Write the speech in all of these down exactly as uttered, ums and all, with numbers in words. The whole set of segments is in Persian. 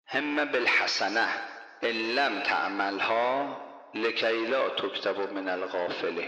هم بالحسنه ان لم تعملها لکی لا تکتب من الغافلین.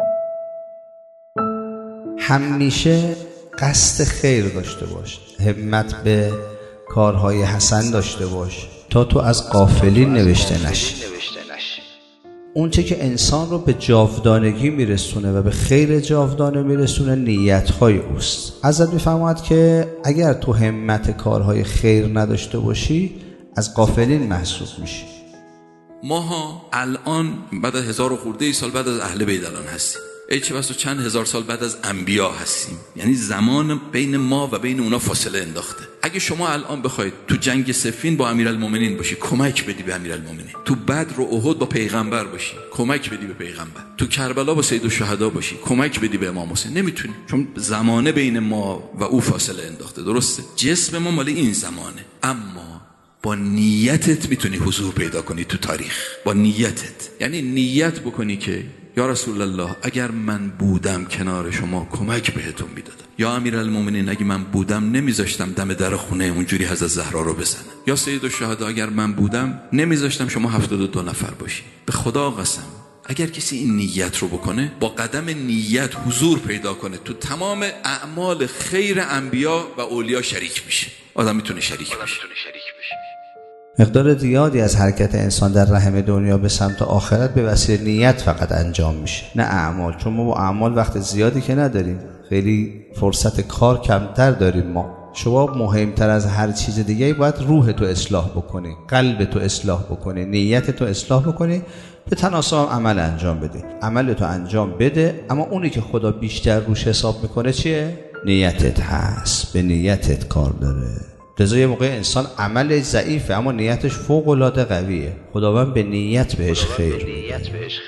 همیشه قصد خیر داشته باش، همت به کارهای حسن داشته باش تا تو از غافلین نوشته نشی. اون چه که انسان رو به جاودانگی میرسونه و به خیر جاودانه میرسونه نیت‌های اوست. حضرت میفرماید که اگر تو همت کارهای خیر نداشته باشی از غافلین محسوب میشی. ماها الان بعد از هزار و خورده ای سال بعد از اهل بیت الان هستیم، ای چه بسا چند هزار سال بعد از انبیا هستیم، یعنی زمان بین ما و بین اونا فاصله انداخته. اگه شما الان بخواید تو جنگ صفین با امیرالمومنین باشی کمک بدی به امیرالمومنین، تو بدر و احد با پیغمبر باشی کمک بدی به پیغمبر، تو کربلا با سید الشهدا باشی کمک بدی به امام حسین، نمیتونی، چون زمانه بین ما و او فاصله انداخته. درسته جسم ما مال این زمانه، اما با نیتت میتونی حضور پیدا کنی تو تاریخ. با نیتت، یعنی نیت بکنی که یا رسول الله اگر من بودم کنار شما کمک بهتون میدادم، یا امیرالمومنین اگه من بودم نمیذاشتم دم در خونه اونجوری حضرت زهرا رو بزنه، یا سید الشهدا اگر من بودم نمیذاشتم شما هفتاد و دو نفر باشی. به خدا قسم اگر کسی این نیت رو بکنه، با قدم نیت حضور پیدا کنه تو تمام اعمال خیر انبیا و اولیا شریک میشه. آدم میتونه شریک بشه. مقدار زیادی از حرکت انسان در رحم دنیا به سمت آخرت به وسیله نیت فقط انجام میشه، نه اعمال. چون ما با اعمال وقت زیادی که نداریم، خیلی فرصت کار کمتر داریم. ما شما مهمتر از هر چیز دیگه باید روح تو اصلاح بکنی، قلب تو اصلاح بکنی، نیت تو اصلاح بکنی، به تناسب عمل انجام بده. عمل تو انجام بده، اما اونی که خدا بیشتر روش حساب میکنه چیه؟ نیتت هست. به نیتت کار داره. لذا یه موقع انسان عملش ضعیفه اما نیتش فوق العاده قویه، خداوند به نیت بهش خیر میده.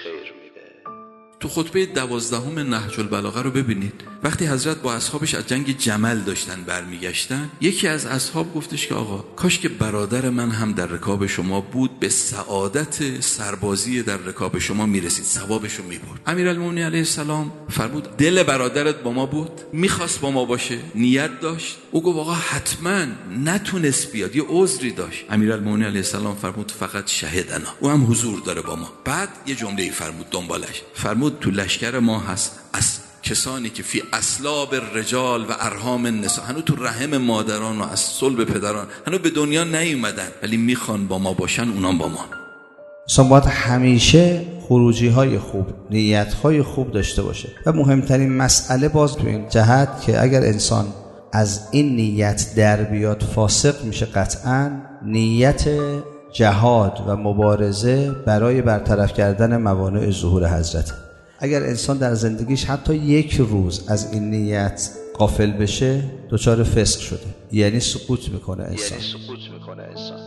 تو خطبه دوازدهم نهج البلاغه رو ببینید، وقتی حضرت با اصحابش از جنگ جمل داشتن برمیگشتن، یکی از اصحاب گفتش که آقا کاش که برادر من هم در رکاب شما بود، به سعادت سربازی در رکاب شما میرسید، ثوابشو میبرد. امیرالمومنین علیه السلام فرمود دل برادرت با ما بود، میخواست با ما باشه، نیت داشت. او گفت آقا حتما نتونست بیاد، یه عذری داشت. امیرالمومنین علیه السلام فرمود فقط شهدنا، او هم حضور داره با ما. بعد یه جمله ای فرمود دنبالش، فرمود تو لشکر ما هست از کسانی که فی اصلاب الرجال و ارحام النساء، هنو تو رحم مادران و از صلب پدران هنو به دنیا نیومدن ولی میخوان با ما باشن، اونام با ما. انسان باید همیشه خروجی های خوب، نیت های خوب داشته باشه. و مهمترین مسئله باز تو این جهت که اگر انسان از این نیت در بیاد فاسق میشه قطعاً، نیت جهاد و مبارزه برای برطرف کردن موانع ظهور حضرت. اگر انسان در زندگیش حتی یک روز از این نیت غافل بشه دچار فسق شده، یعنی سقوط میکنه انسان. یعنی سقوط میکنه انسان.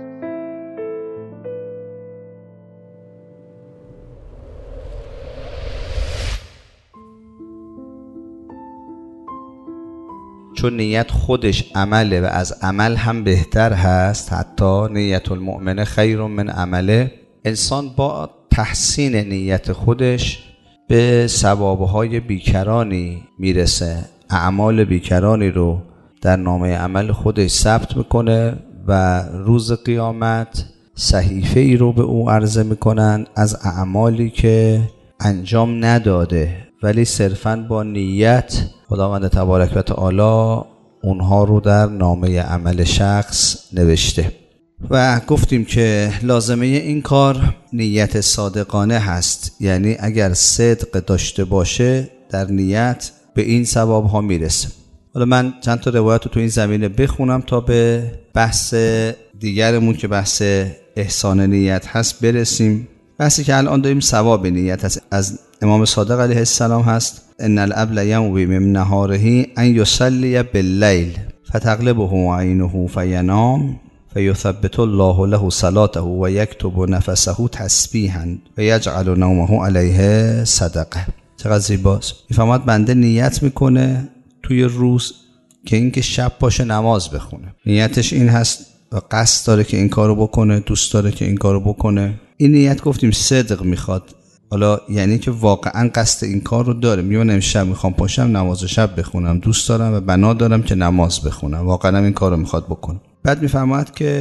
چون نیت خودش عمله و از عمل هم بهتر هست، حتی نیت المؤمن خیر من عمله. انسان با تحسین نیت خودش به ثوابهای بیکرانی میرسه، اعمال بیکرانی رو در نامه عمل خودش ثبت میکنه و روز قیامت صحیفه ای رو به او عرضه میکنن از اعمالی که انجام نداده ولی صرفاً با نیت خداوند تبارک و تعالی اونها رو در نامه عمل شخص نوشته. و گفتیم که لازمه این کار نیت صادقانه هست، یعنی اگر صدق داشته باشه در نیت به این ثواب ها میرسه. حالا من چند تا روایت رو تو این زمینه بخونم تا به بحث دیگرمون که بحث احسان نیت هست برسیم. بحثی که الان داریم ثواب نیت هست، از امام صادق علیه السلام هست: ان الابل ینوی من نهاره ان یصلی باللیل فتغلبه عینه فینام فیثبت الله له صلاته و یکتب نفسه تسبیحا و یجعل نومه علیه صدقه. چقدر زیباست. میفهمد بنده نیت میکنه توی روز که اینکه شب باشه نماز بخونه، نیتش این هست و قصد داره که این کارو بکنه، دوست داره که این کارو بکنه. این نیت گفتیم صدق میخواد، حالا یعنی که واقعا قصد این کار رو داره. میگم امشب میخوام پاشم نماز شب بخونم، دوست دارم و بنا دارم که نماز بخونم، واقعا این کار رو میخواد بکنم. بعد میفرماید که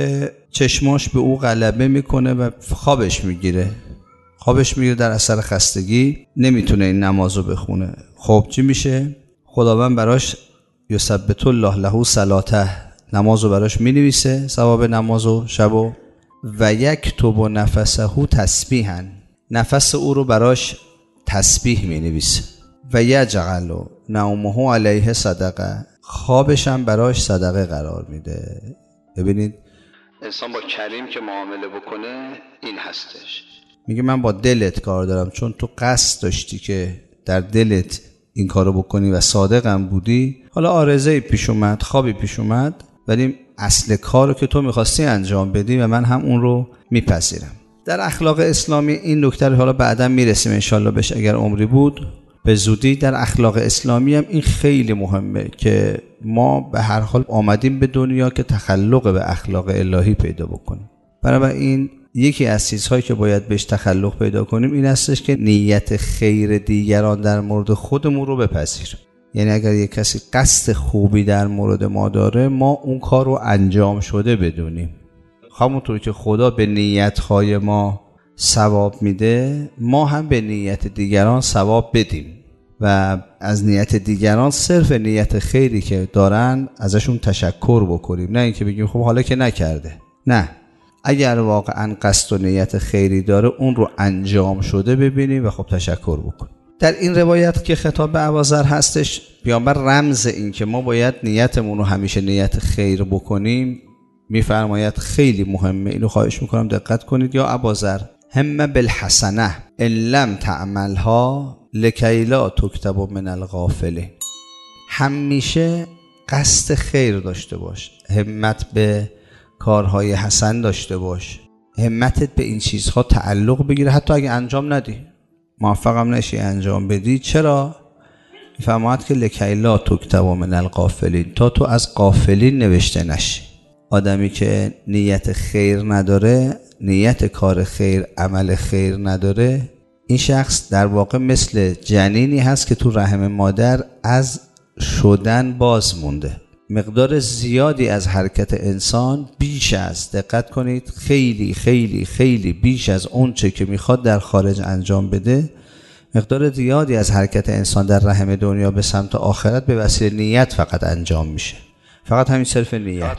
چشماش به او غلبه میکنه و خوابش میگیره خوابش میگیره در اثر خستگی، نمیتونه این نمازو بخونه. خب چی میشه؟ خداوند براش یثبت الله له صلاته، نمازو براش مینویسه، ثواب نمازو شبو، و یکتب نفسه تسبیحا، نفس او رو براش تسبیح مینویسه، و یجعل نومه علیه صدقه، خوابش هم براش صدقه قرار میده. ببینید انسان با کریم که معامله بکنه این هستش. میگه من با دلت کار دارم، چون تو قصد داشتی که در دلت این کارو بکنی و صادقم بودی. حالا عارضه‌ای پیش اومد، خوابی پیش اومد، ولی اصل کارو که تو میخواستی انجام بدی و من هم اون رو میپذیرم. در اخلاق اسلامی این نکته رو حالا بعدا میرسیم انشالله بهش اگر عمری بود به زودی. در اخلاق اسلامی هم این خیلی مهمه که ما به هر حال آمدیم به دنیا که تخلق به اخلاق الهی پیدا بکنیم. بنابراین یکی از چیزهایی که باید بهش تخلق پیدا کنیم این هستش که نیت خیر دیگران در مورد خودمون رو بپذیریم. یعنی اگر یک کسی قصد خوبی در مورد ما داره، ما اون کار رو انجام شده بدونیم. همونطور که خدا به نیت‌های ما ثواب میده، ما هم به نیت دیگران ثواب بدیم و از نیت دیگران صرف نیت خیری که دارن ازشون تشکر بکنیم، نه اینکه بگیم خب حالا که نکرده. نه، اگر واقعا قصد و نیت خیری داره اون رو انجام شده ببینیم و خب تشکر بکنیم. در این روایت که خطاب به ابوذر هستش، پیامبر رمز این که ما باید نیتمون رو همیشه نیت خیر بکنیم میفرماید خیلی مهمه. اینو خواهش میکنم دقت کنید. یا ابوذر هم بالحسنه ان لم تعملها لکی لا تکتب من الغافلین. همیشه قصد خیر داشته باش، همت به کارهای حسن داشته باش، همتت به این چیزها تعلق بگیره حتی اگه انجام ندی، موفقم نشی انجام بدی. چرا؟ میفرماید که لکی لا تکتب من الغافلین، تا تو از غافلین نوشته نشی. آدمی که نیت خیر نداره، نیت کار خیر، عمل خیر نداره، این شخص در واقع مثل جنینی هست که تو رحم مادر از شدن باز مونده. مقدار زیادی از حرکت انسان بیش از، دقت کنید، خیلی خیلی خیلی بیش از اون چه که میخواد در خارج انجام بده، مقدار زیادی از حرکت انسان در رحم دنیا به سمت آخرت به وسیله نیت فقط انجام میشه. فقط همین صرف نیت،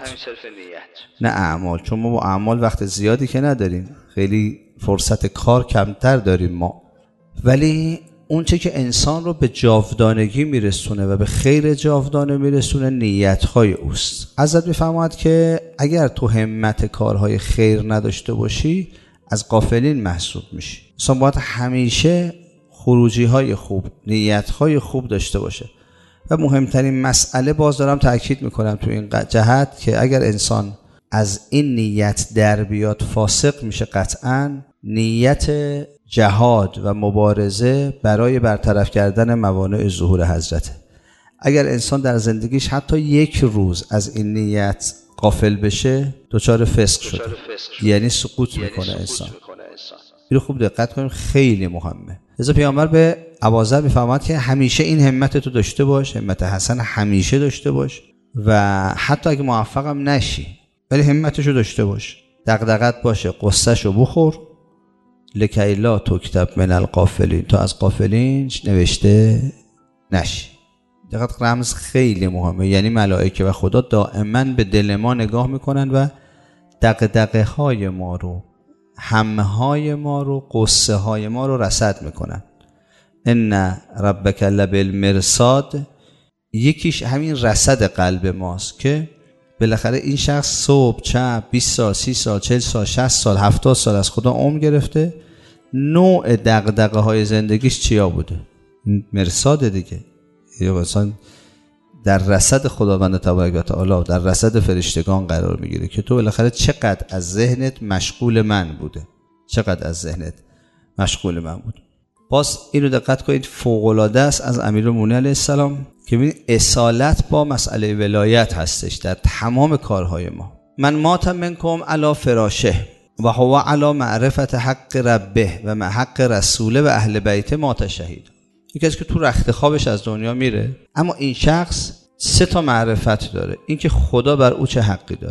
نه اعمال. چون ما با اعمال وقت زیادی که نداریم، خیلی فرصت کار کمتر داریم ما. ولی اون چه که انسان رو به جاودانگی میرسونه و به خیر جاودانه میرسونه نیت‌های اوست. ازت میفرماید که اگر تو همت کارهای خیر نداشته باشی از غافلین محسوب میشی. انسان باید همیشه خروجی‌های خوب، نیت‌های خوب داشته باشه. و مهمترین مسئله، باز دارم تأکید میکنم تو این جهت، که اگر انسان از این نیت در بیاد فاسق میشه قطعاً. نیت جهاد و مبارزه برای برطرف کردن موانع ظهور حضرت. اگر انسان در زندگیش حتی یک روز از این نیت غافل بشه دچار فسق شده، یعنی سقوط میکنه انسان. اینو خوب دقت کنیم، خیلی مهمه. لذا پیامبر به ابوذر میفرماید که همیشه این همت تو داشته باش، همت حسن همیشه داشته باش و حتی اگه موفقم نشی ولی همتشو داشته باش، دغدغت باشه، قصهشو بخور. لکی لا تکتب من الغافلین، تو از غافلین نوشته نشی. دقیق رمز خیلی مهمه، یعنی ملائکه و خدا دائما به دل ما نگاه میکنن و دغدغه های ما رو، همه های ما رو، قصه های ما رو رصد میکنن. ان ربک لبالمرصاد، یکیش همین رصد قلب ماست که بالاخره این شخص صبح چپ بیست سال، سی سال، چهل سال، شصت سال، هفتاد سال از خدا عمر گرفته، نوع دغدغه های زندگیش چیا بوده؟ مرصاد دیگه، یا مثلا در رصد خداوند تبارک و تعالی، در رصد فرشتگان قرار میگیره که تو بالاخره چقدر از ذهنت مشغول من بوده، چقدر از ذهنت مشغول من بود. باز اینو دقت کنید، فوق العاده است از امیرالمومنین علیه السلام که ببین اصالت با مسئله ولایت هستش در تمام کارهای ما. من مات منکم علی فراشه و هو علی معرفت حق ربه و مع حق رسوله و اهل بیت مات شهید. یکی از که تو رخت خوابش از دنیا میره، اما این شخص سه تا معرفت داره. این که خدا بر او چه حقی داره،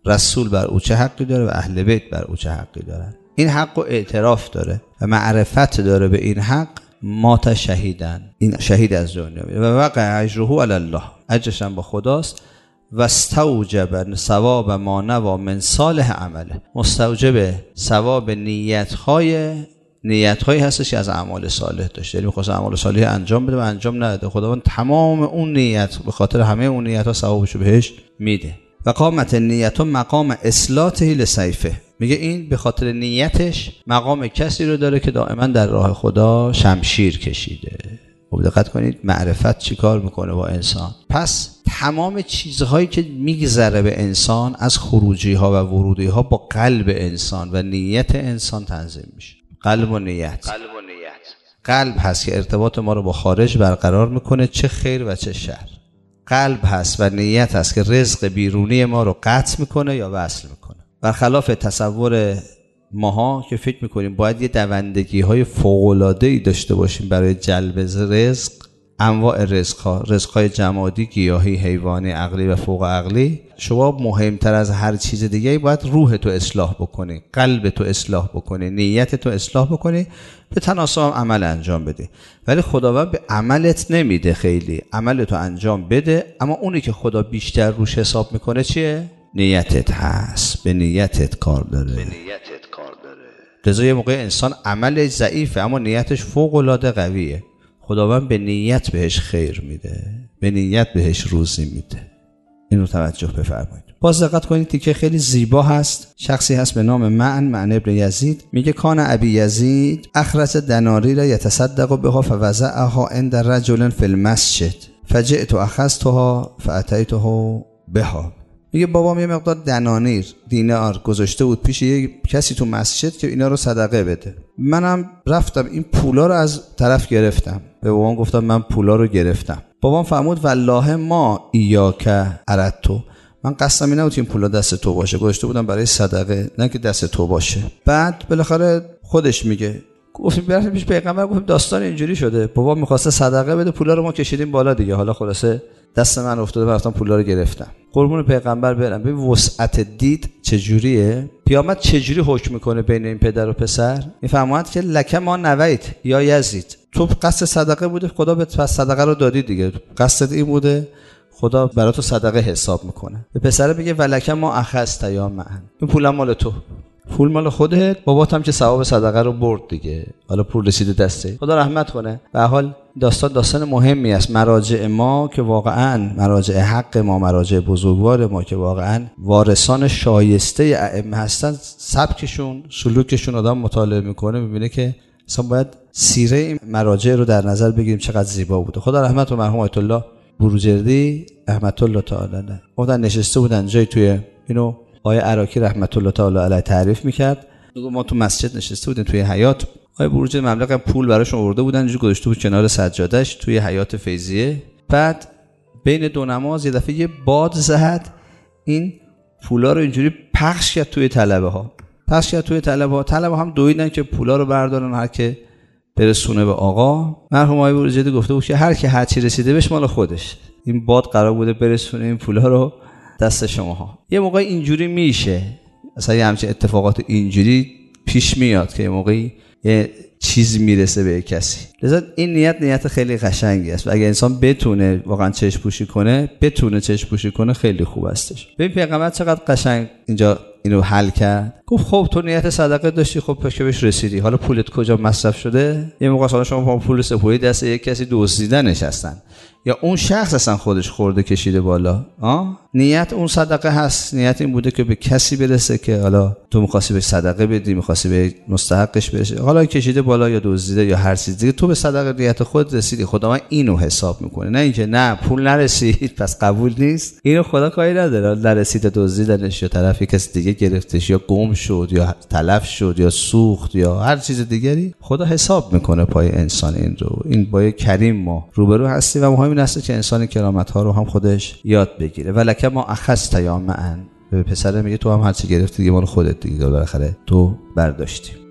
رسول بر او چه حقی داره و اهل بیت بر او چه حقی دارن. این حق و اعتراف داره و معرفت داره به این حق. مات شهیدن، این شهید از دنیا میره و وقع اجره علی الله، اجرش هم با خداست. و استوجب ثواب ما نوا من صالح عمله، مستوجب ثواب نیت‌های نیت‌هایی هستش که از اعمال صالح داشته، یعنی می‌خواد اعمال صالح انجام بده و انجام نداده، خداوند تمام اون نیت به خاطر همه اون نیت‌ها ثوابشو بهش میده. و قامت نیت مقام اصلاته لسیفه، میگه این به خاطر نیتش مقام کسی رو داره که دائما در راه خدا شمشیر کشیده. خب دقت کنید معرفت چی کار میکنه با انسان. پس تمام چیزهایی که میگذره به انسان از خروجی ها و ورودی ها با قلب انسان و نیت انسان تنظیم میشه. قلب و نیت. قلب و نیت. قلب هست که ارتباط ما رو با خارج برقرار میکنه، چه خیر و چه شر. قلب هست و نیت هست که رزق بیرونی ما رو قطع میکنه یا وصل میکنه. برخلاف تصور ماها که فکر میکنیم باید یه دوندگی های فوق‌العاده‌ای داشته باشیم برای جلب رزق، انواع رزق ها، رزق های جمادی، گیاهی، حیوانی، عقلی و فوق عقلی. شما مهمتر از هر چیز دیگه باید روح تو اصلاح بکنی، قلب تو اصلاح بکنی، نیت تو اصلاح بکنی، به تناسب عمل انجام بدی. ولی خداوند به عملت نمیده، خیلی عمل تو انجام بده، اما اونی که خدا بیشتر روش حساب میکنه چیه؟ نیتت هست. به نیتت کار داره. به نیتت کار داره. لذا یه موقع انسان عملش ضعیفه اما نیتش فوق العاده قویه، خداوند به نیت بهش خیر میده، به نیت بهش روزی میده. این رو توجه بفرمایید. باز دقت کنید تیکه خیلی زیبا هست. شخصی هست به نام معن معن ابن یزید، میگه کان ابی یزید اخرج دناری را یتصدق بها فوضعها عند رجل فی المسجد فجئت اخذتها فاتیته بها. میگه بابام یه مقدار دنانیر دینار گذاشته بود پیش یه کسی تو مسجد که اینا رو صدقه بده. منم رفتم این پولا رو از طرف گرفتم. به بابام گفتم من پولا رو گرفتم. بابام فرمود والله ما ایاک اردتو، من قصدم این نبود که این پولا دست تو باشه، گذاشته بودم برای صدقه، نه که دست تو باشه. بعد بالاخره خودش میگه گفتم بریم پیش پیغمبر، گفتم داستان اینجوری شده، بابا می‌خواسته صدقه بده، پولا رو ما کشیدیم بالا دیگه، حالا خلاصه دست من افتاده، رفتم پولا رو گرفتم. قربون پیغمبر برم. ببین وسعت دید چجوریه، قیامت چجوری حکم میکنه بین این پدر و پسر. میفرماید که لکه ما نویت یا یزید، تو قصد صدقه بوده، خدا به پس صدقه رو دادی دیگه، قصد این بوده، خدا برای تو صدقه حساب میکنه. به پسر بگه ولکه ما اخذت یا معن، این پول مال تو، پول مال خودت، بابات هم که ثواب صدقه رو برد دیگه، حالا پول رسیده دسته، خدا رحمت کنه. به هر حال داستان داستان مهمی است. مراجع ما که واقعا مراجع حق ما، مراجع بزرگوار ما که واقعا وارثان شایسته ائمه هستن، سبکشون سلوکشون آدم مطالعه میکنه میبینه که اصلا باید سیره این مراجع رو در نظر بگیریم چقدر زیبا بوده. خدا رحمت و مرحوم آیت الله بروجردی رحمت الله تعالی علیه بودن، نشسته بودن جای توی اینو آقای عراقی رحمت الله تعالی علیه تعریف میکرد. ما تو مسجد نشسته بودیم توی حیاط، آقای بروجردی مبلغ پول براشون آورده بودن، اینجوری گذاشته بود کنار سجادهش توی حیاط فیضیه. بعد بین دو نماز یه دفعه یه باد زد، این پولا رو اینجوری پخش کرد توی طلبه ها، پخش کرد توی طلبه ها. طلبه هم دویدن که پولا رو بردارن هر که برسونه به آقا. مرحوم آقای بروجردی گفته بود که هر کی هر چی رسیده بهش مال خودش، این باد قرار بوده برسونه این پولا رو دست شماها. یه موقع اینجوری میشه، اصلا یه همچین اتفاقات اینجوری پیش میاد که یه موقعی یه چیز میرسه به کسی. لذا این نیت نیت خیلی قشنگی است و اگه انسان بتونه واقعا چشم پوشی کنه، بتونه چشم پوشی کنه، خیلی خوب استش. ببین پیغمبر چقدر قشنگ اینجا اینو حل کرد. گفت خب تو نیت صدقه داشتی، خب پس که بهش رسیدی، حالا پولت کجا مصرف شده؟ یه موقع اصلا شما پول سپویی دست یک کسی دزدیدنش هستن، یا اون شخص اصلا خودش خورده کشیده بالا. آه نیت اون صدقه هست، نیت این بوده که به کسی برسه که حالا تو می‌خواستی به صدقه بدی، می‌خواستی به مستحقش برسه، حالا کشیده بالا یا دزدیده یا هر چیز دیگه، تو به صدقه نیت خود رسیدی. خدا من اینو حساب میکنه، نه اینکه نه پول نرسید پس قبول نیست. اینو خدا کاری نداره، نرسید دزدیدنش یا طرفی کسی دیگه گرفتش یا گم شد یا تلف شد یا سوخت یا هر چیز دیگری، خدا حساب میکنه پای انسان این رو. این با کریم ما روبرو هستی و مهم این است که انسان کرامت ها رو هم خودش یاد بگیره. ولکه ما اخذت یا معن، به پسر میگه تو هم هر چی گرفتی دیگه مال خودت دیگه، بالاخره تو برداشتی.